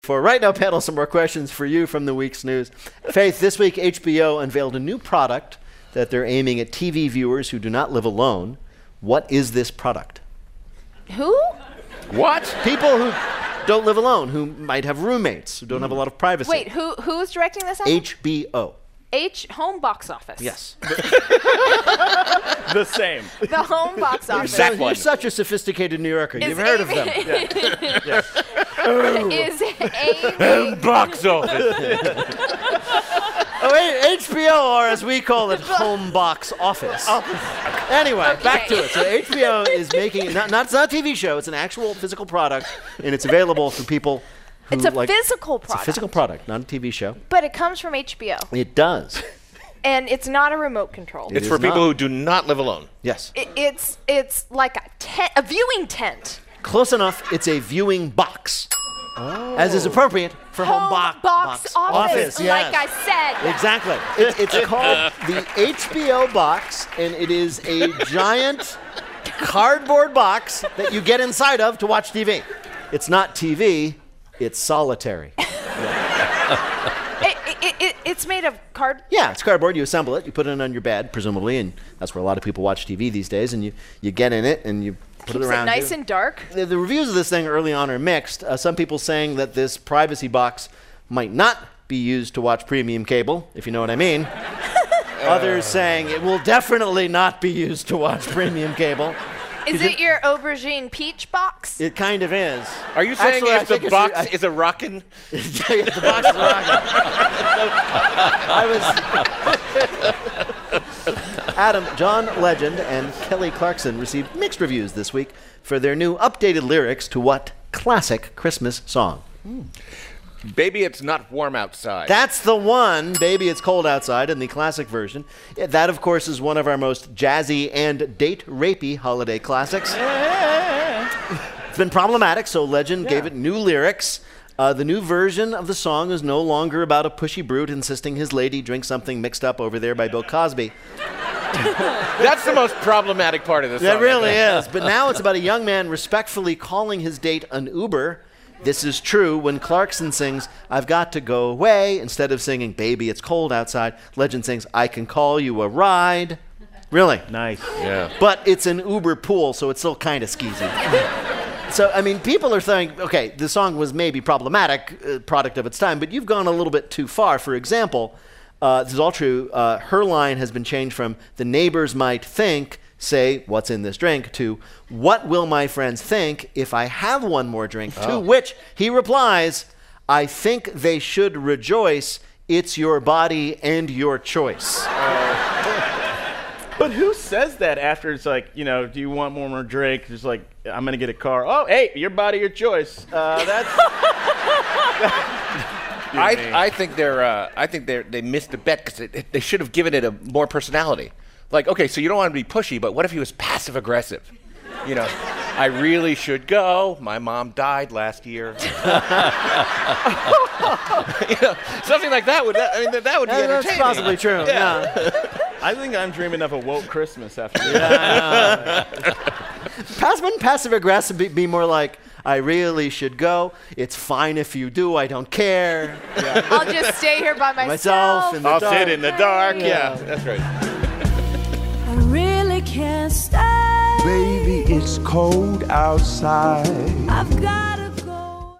For right now, panel, some more questions for you from the week's news. Faith, this week HBO unveiled a new product that they're aiming at TV viewers who do not live alone. What is this product? Who? What? People who don't live alone, who might have roommates, who don't have a lot of privacy. Wait, who's directing this? HBO. Home box office. Yes. The same. The home box office. You're such a sophisticated New Yorker. You've heard of them. Is a Box office. HBO, or as we call it, home box office. Anyway, back to it. So HBO is making it, it's not a TV show, it's an actual physical product, and it's available for people who It's a physical product. It's a physical product, not a TV show. But it comes from HBO. It does. And it's not a remote control. It's for people who do not live alone. Yes. It's like a viewing tent. Close enough, it's a viewing box. As is appropriate for home box office. Yes. Like I said. Exactly. It's called the HBO box, and it is a giant cardboard box that you get inside of to watch TV. It's not TV, it's solitary. It's made of card? Yeah, it's cardboard. You assemble it, you put it on your bed, presumably, and that's where a lot of people watch TV these days, and you get in it, and you put it around nice you. and dark. The reviews of this thing early on are mixed. Some people saying that this privacy box might not be used to watch premium cable, if you know what I mean. Others saying it will definitely not be used to watch premium cable. Is it your aubergine peach box? It kind of is. Are you saying Actually, I if the think box is a rockin'? Yeah, the box is rocking. Adam, John Legend, and Kelly Clarkson received mixed reviews this week for their new updated lyrics to what classic Christmas song? Baby, it's not warm outside. That's the one, Baby It's Cold Outside, in the classic version. That, of course, is one of our most jazzy and date-rapey holiday classics. It's been problematic, so Legend gave it new lyrics. The new version of the song is no longer about a pushy brute insisting his lady drink something mixed up over there by Bill Cosby. That's the most problematic part of the song. It really is. But now it's about a young man respectfully calling his date an Uber. This is true when Clarkson sings, I've got to go away. Instead of singing, Baby, it's cold outside, Legend sings, I can call you a ride. Really? Nice. Yeah. But it's an Uber pool, so it's still kind of skeezy. So, I mean, people are saying, okay, the song was maybe problematic, product of its time, but you've gone a little bit too far. For example, this is all true. Her line has been changed from the neighbors might think, say, what's in this drink, to what will my friends think if I have one more drink, to which he replies, I think they should rejoice. It's your body and your choice. But who says that after it's like, do you want one more drink? It's like, I'm going to get a car. Oh, hey, your body, your choice. I think they missed the bet because they should have given it a more personality. Like, okay, so you don't want to be pushy, but what if he was passive aggressive? I really should go. My mom died last year. Something like that would. That would be entertaining. That's possibly true. Yeah. I think I'm dreaming of a woke Christmas after this. Wouldn't passive aggressive be more like, I really should go. It's fine if you do. I don't care. Yeah. I'll just stay here by myself. In the dark. Sit in the dark. Yeah, that's right. I really can't stay. Baby, it's cold outside. I've got